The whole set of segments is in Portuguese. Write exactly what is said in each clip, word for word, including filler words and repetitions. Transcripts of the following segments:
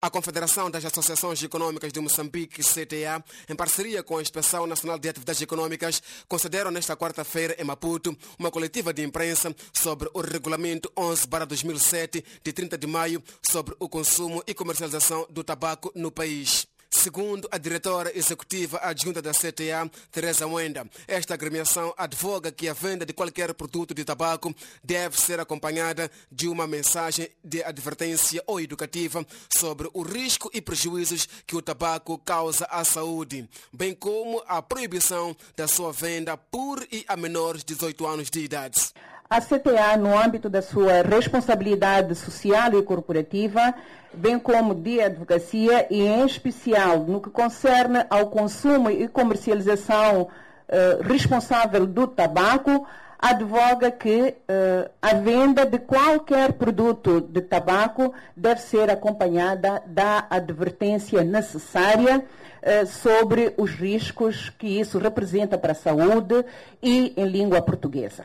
A Confederação das Associações Econômicas de Moçambique, C T A, em parceria com a Inspeção Nacional de Atividades Econômicas, consideram nesta quarta-feira em Maputo uma coletiva de imprensa sobre o Regulamento onze barra dois mil e sete, de trinta de maio, sobre o consumo e comercialização do tabaco no país. Segundo a diretora executiva adjunta da C T A, Teresa Wenda, esta agremiação advoga que a venda de qualquer produto de tabaco deve ser acompanhada de uma mensagem de advertência ou educativa sobre o risco e prejuízos que o tabaco causa à saúde, bem como a proibição da sua venda por e a menores de dezoito anos de idade. A C T A, no âmbito da sua responsabilidade social e corporativa, bem como de advocacia e, em especial, no que concerne ao consumo e comercialização eh, responsável do tabaco, advoga que eh, a venda de qualquer produto de tabaco deve ser acompanhada da advertência necessária eh, sobre os riscos que isso representa para a saúde e em língua portuguesa.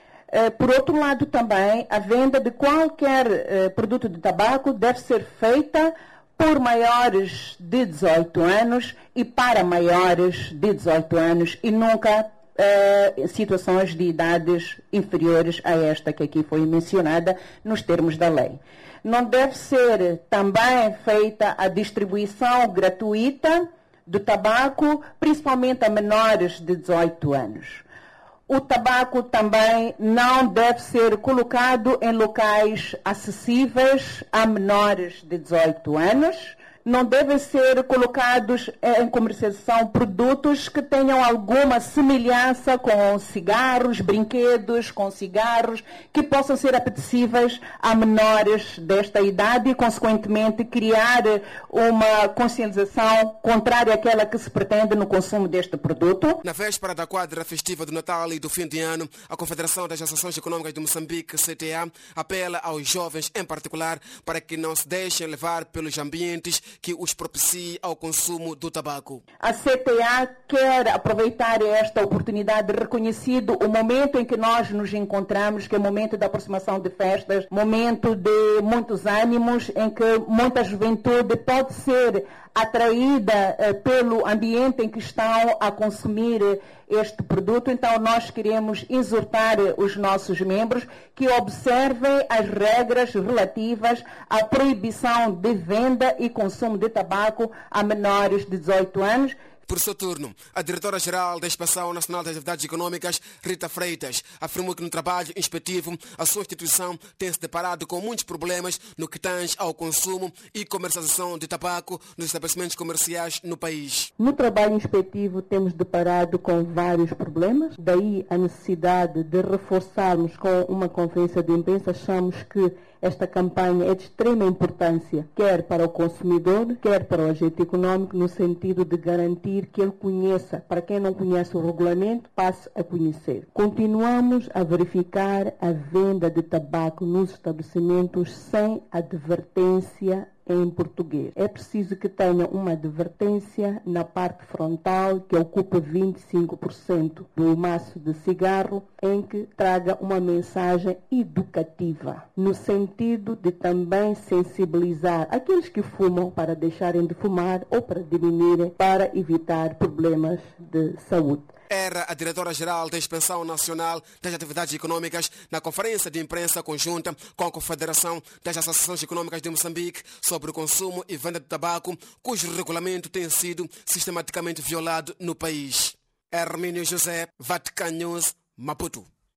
Por outro lado, também, a venda de qualquer uh, produto de tabaco deve ser feita por maiores de dezoito anos e para maiores de dezoito anos e nunca uh, em situações de idades inferiores a esta que aqui foi mencionada nos termos da lei. Não deve ser também feita a distribuição gratuita do tabaco, principalmente a menores de dezoito anos. O tabaco também não deve ser colocado em locais acessíveis a menores de dezoito anos. Não devem ser colocados em comercialização produtos que tenham alguma semelhança com cigarros, brinquedos com cigarros, que possam ser apetecíveis a menores desta idade e, consequentemente, criar uma consciencialização contrária àquela que se pretende no consumo deste produto. Na véspera da quadra festiva do Natal e do fim de ano, a Confederação das Associações Econômicas de Moçambique, C T A, apela aos jovens em particular para que não se deixem levar pelos ambientes que os propicie ao consumo do tabaco. A C T A quer aproveitar esta oportunidade, reconhecido o momento em que nós nos encontramos, que é o momento da aproximação de festas, momento de muitos ânimos, em que muita juventude pode ser atraída eh, pelo ambiente em que estão a consumir este produto. Então nós queremos exortar os nossos membros que observem as regras relativas à proibição de venda e consumo de tabaco a menores de dezoito anos. Por seu turno, a diretora-geral da Inspeção Nacional das Atividades Econômicas, Rita Freitas, afirmou que no trabalho inspetivo a sua instituição tem se deparado com muitos problemas no que tange ao consumo e comercialização de tabaco nos estabelecimentos comerciais no país. No trabalho inspetivo temos deparado com vários problemas, daí a necessidade de reforçarmos com uma conferência de imprensa. Achamos que esta campanha é de extrema importância, quer para o consumidor, quer para o agente econômico, no sentido de garantir que ele conheça, para quem não conhece o regulamento, passe a conhecer. Continuamos a verificar a venda de tabaco nos estabelecimentos sem advertência em português. É preciso que tenha uma advertência na parte frontal, que ocupa vinte e cinco por cento do maço de cigarro, em que traga uma mensagem educativa, no sentido de também sensibilizar aqueles que fumam para deixarem de fumar ou para diminuírem, para evitar problemas de saúde. Era a diretora-geral da Inspeção Nacional das Atividades Econômicas na conferência de imprensa conjunta com a Confederação das Associações Econômicas de Moçambique sobre o consumo e venda de tabaco, cujo regulamento tem sido sistematicamente violado no país. Hermínio José, Vatican News, Maputo.